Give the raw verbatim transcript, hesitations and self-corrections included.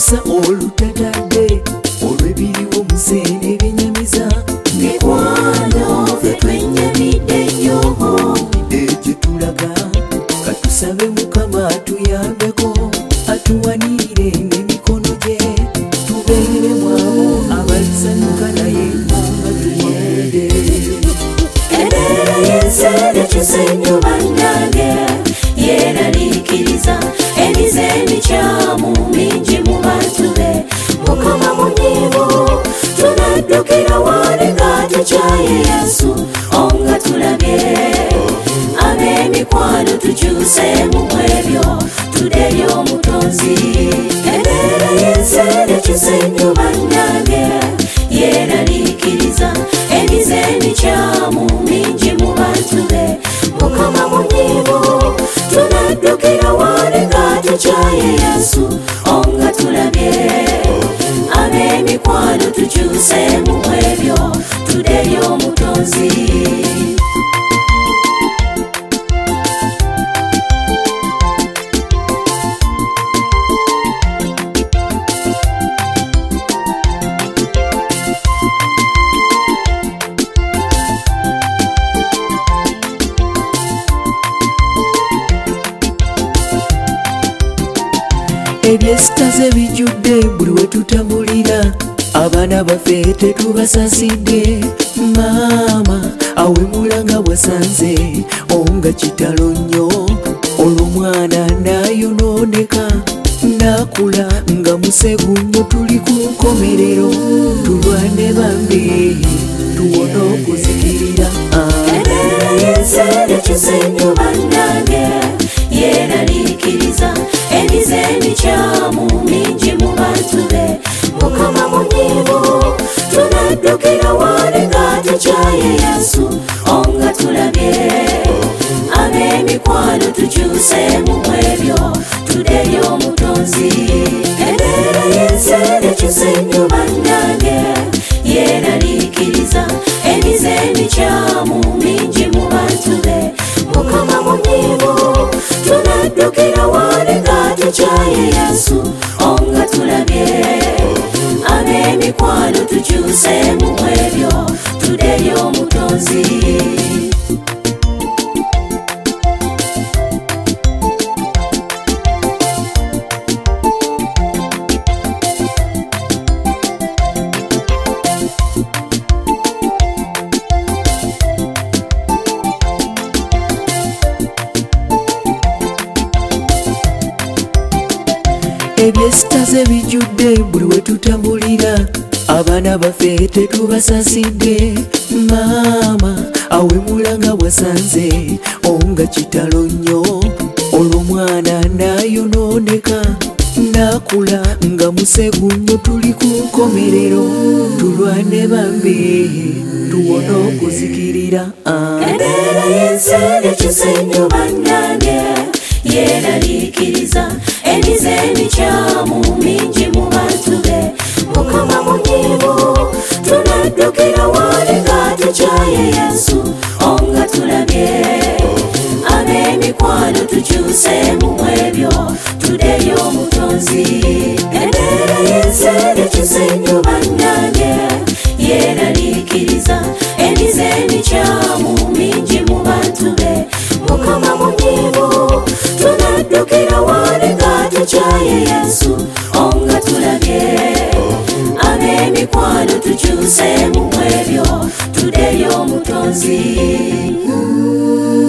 Olusa olutatadde olw'ebiriwo musene binyamiza mikwano ffe twenyamidde nnyo gye tulaga katusabe Mukama atuyambeko atuwanire n'emikono gye tubeere mwabo abalisanyuka naye nga tuyende embeera y'ensi ekyuse nnyo bannange yeeraliikiriza emize emikyamu mingi mu bantu be Mukama munyiivu tunaddukira wali nga tukyaye Yesu onga tulabye ab'emikwano tukyuseemu ebyo tuderi omutonzi embeera y'ensi ekyuse nnyo bannange yeeraliikiriza emize emikyamu mingi mu bantu be Mukama munyiivu tunaddukira wali nga tukyaye Yesu onga tulabye ab'emikwano tukyuseemu ebyo tuderi omutonzi ebyesitaze bijjudde buli we tutambulira abaana baffe tetubasasidde maama awemula nga wasanze onga kitalo nnyo olw'omwana nayonooneka nakula nga musegu nnyo tuli ku nkomerero tulwane bambi tuwone okuzikirira embeera y'ensi ekyuse nnyo bannange yeeraliikiriza emize emikyamu mingi mu bantu be Mukama munyiivu tunaddukira wali nga tukyaye Yesu onga tulabye ab'emikwano tukyuseemu ebyo tuderi omutonzi embeera y'ensi ekyuse nnyo bannange yeeraliikiriza emize emikyamu mingi mu bantu be Mukama munyiivu tunaddukira wali nga tukyaye Yesu onga tulabye ab'emikwano tukyuseemu ebyo tuderi omutonzi ebyesitaze bijjudde buli we tutambulira abaana baffe tetubasasidde maama awemula nga wasanze onga kitalo nnyo olw'omwana nayonooneka nakula nga musegu nnyo tuli ku nkomerero tulwane bambi tuwone okuzikirira embeera y'ensi ekyuse nnyo bannange yeeraliikiriza emize emikyamu mingi mu bantu be Mukama munyiivu tunaddukira wali nga tukyaye Yesu onga tulabye ab'emikwano tukyuseemu ebyo tuderi omutonzi embeera y'ensi ekyuse nnyo bannange yeeraliikiriza emize emikyamu mingi mu bantu be Mukama munyiivu tunaddukira wali nga tukyaye Yesu onga tulabye ab'emikwano tukyuseemu ebyo tuderi omutonzi